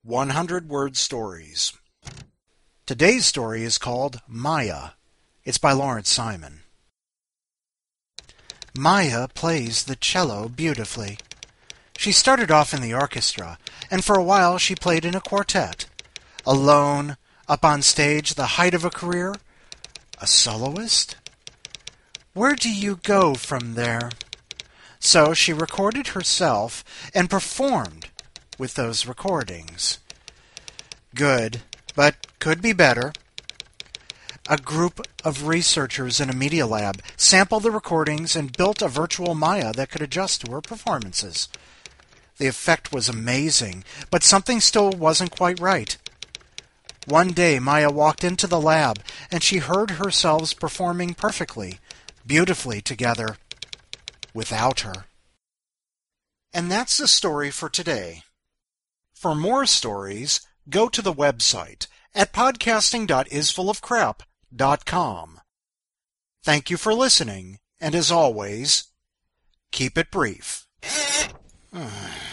100-word stories. Today's story is called Maya. It's by Lawrence Simon. Maya plays the cello beautifully. She started off in the orchestra, and for a while she played in a quartet. Alone, up on stage, the height of a career? A soloist? Where do you go from there? So she recorded herself and performed with those recordings. Good, but could be better. A group of researchers in a media lab sampled the recordings and built a virtual Maya that could adjust to her performances. The effect was amazing, but something still wasn't quite right. One day Maya walked into the lab and she heard herself performing perfectly, beautifully together, without her. And that's the story for today. For more stories, go to the website at podcasting.isfullofcrap.com. Thank you for listening, and as always, keep it brief.